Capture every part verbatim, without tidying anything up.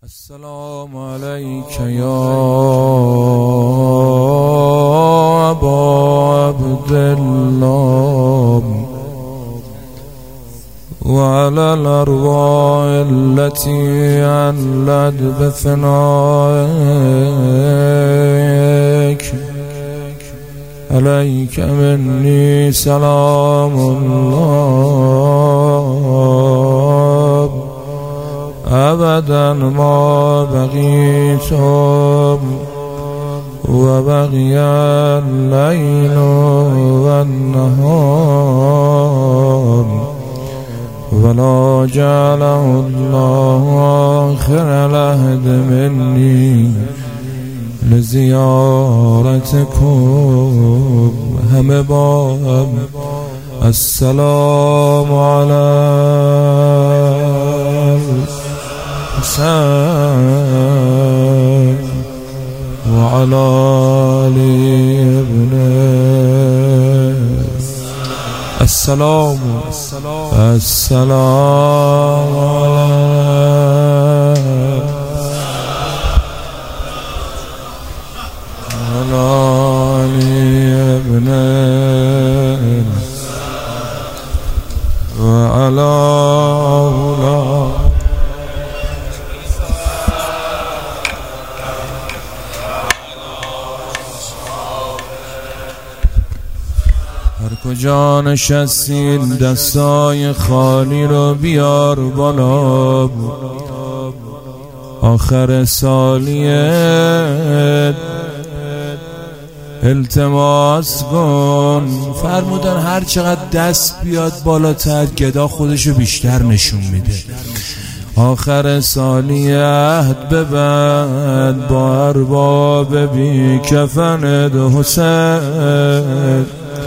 السلام عليك يا أبا عبد الله وعلى الأرواح التي علت بثنائك عليك مني سلام الله أبدا ما بقيت وبقي الليل والنهار ولا جعله الله آخر العهد مني لزيارتكم هم باب السلام على الحسين وعلى علي ابن السلام السلام على علي ابن وعلى أولاد هر کجا نشستین دستای خالی رو بیار بالا، آخر سالیت التماس کن. فرمودن هر چقدر دست بیاد بالاتر گدا خودشو بیشتر نشون میده. آخر سالی عهد ببند با ارباب بی کفنت حسین،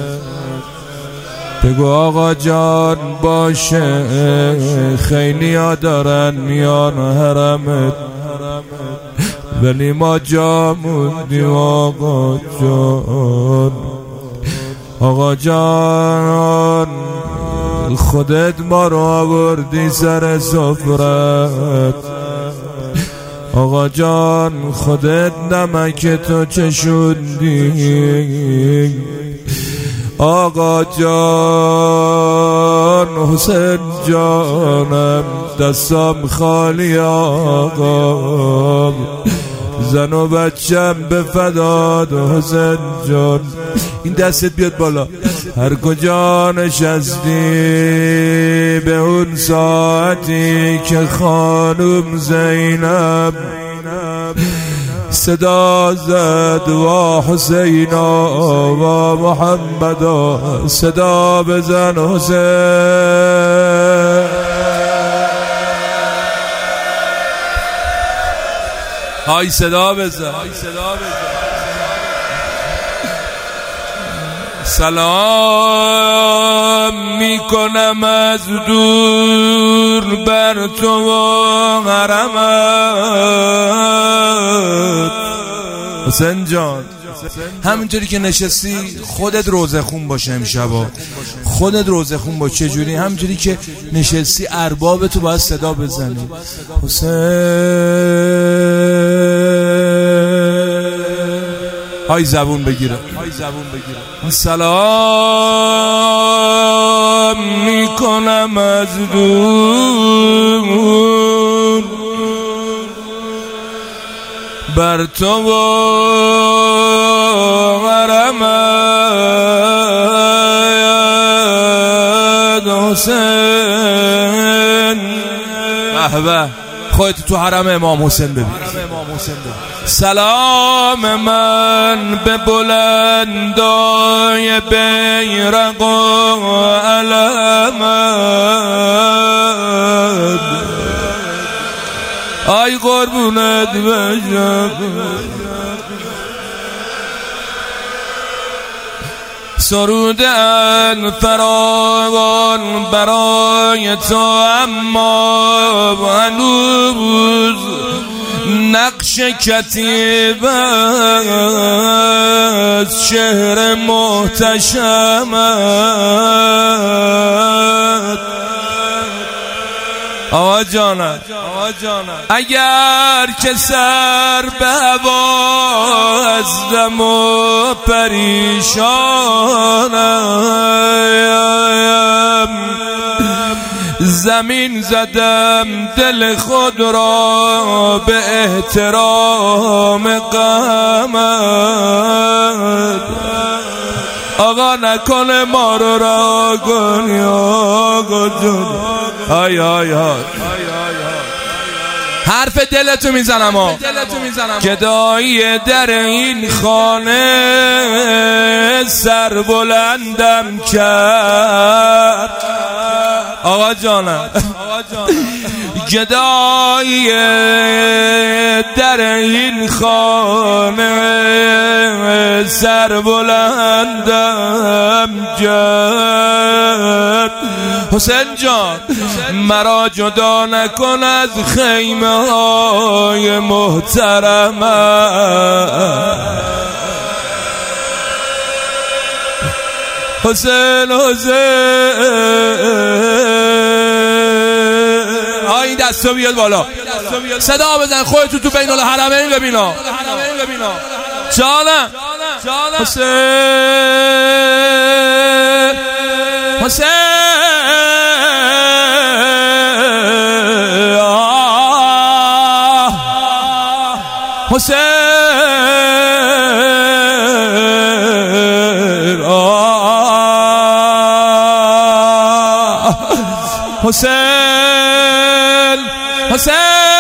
بگو آقا جان باشه خیلی ها دارن میان حرمت ولی ما جا موندیم. آقا جان آقا جان خودت ما رو آوردی سر سفرت. آقا جان خودت نمک تو چشوندی. آقا جان حسین جانم دستم خالی. آقا زن و بچم به فداد حسین جان. این دستت بیاد بالا. هر کجا نشستی به اون ساعتی که خانم زینب صدا زد و حسینا و محمدا صدا بزن حسین. های صدا بزن. سلام میکنم از دور بر تو و حرمت. حسین جان همینطوری که نشستی خودت روزه خون باشه امشبا، خودت روزه خون باشه. چجوری؟ همینطوری که نشستی ارباب تو باید صدا بزنی حسین. های زبون بگیره. سلام میکنم از دور بر تو و حرمت حسین. احبه خودت تو حرم امام حسین ببین. سلام من به بلندای بیرق و علمت. آی قربونت بشم سرودن فراوان برای تو، اما هنوز نقش کتیبه از شهر محتشمت. آقا جانم اگر که سر به هوا ازدم و پریشانم، زمین زدم دل خود را به احترام قامت. آقا نکنه ما رو را کنی آقا جون. آی آی آی حرف دلتو میزنم ها. گدایی در این خانه سر بلندم کرد. آقا جانم گدایی در این خانه سر بلندم کرد. حسین جان مرا جدا نکن از خیمه های محترمه. حسین حسین آ این دستو بیاد بالا، صدا بزن خودتو تو بین الحرمین ببینا. جانم حسین حسین حسین حسین حسین